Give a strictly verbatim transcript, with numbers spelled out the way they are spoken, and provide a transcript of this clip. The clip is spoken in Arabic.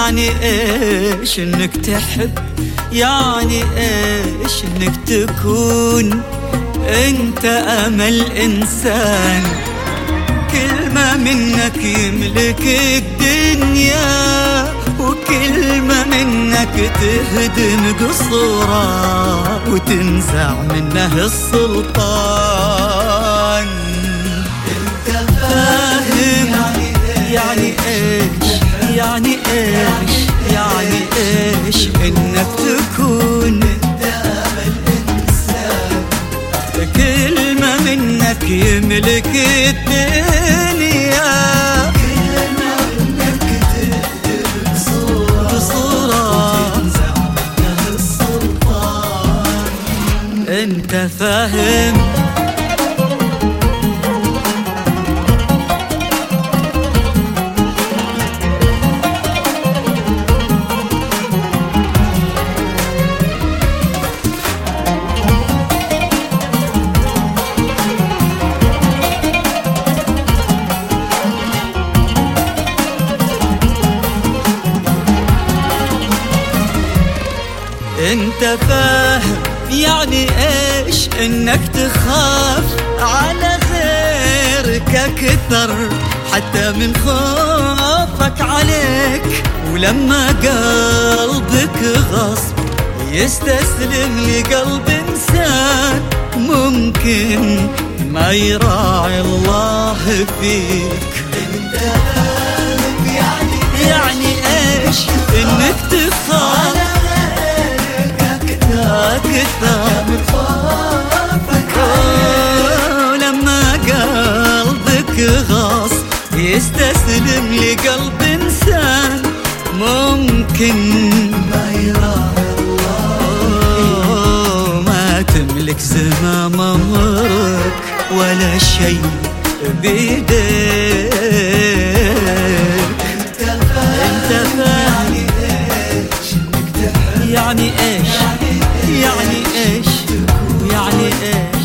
يعني ايش انك تحب، يعني ايش انك تكون انت امل انسان. كلمة منك يملك الدنيا، وكلمة منك تهدم قصورة وتنزع منه السلطان. انت فاهم يعني ايش، يعني ايش، يعني ايش انك تكون انت امل انسان. كلمة منك يملك الدنيا، كلمة منك تهدم قصورة وتنزع منه السلطان. انت فاهم انت فاهم يعني ايش انك تخاف على غيرك اكثر حتى من خوفك عليك. ولما قلبك غصب يستسلم لقلب انسان، ممكن ما يراعي الله فيك. انت فاهم يعني يعني ايش انك تخاف أكثر من خوفك عليك. ولما قلبك غص يستسلم لقلب إنسان، ممكن ما يراعي الله. ما تملك زمام أمرك ولا شيء بيديك. انت فاهم يعني ايش، يعني ايش، يعني ايش.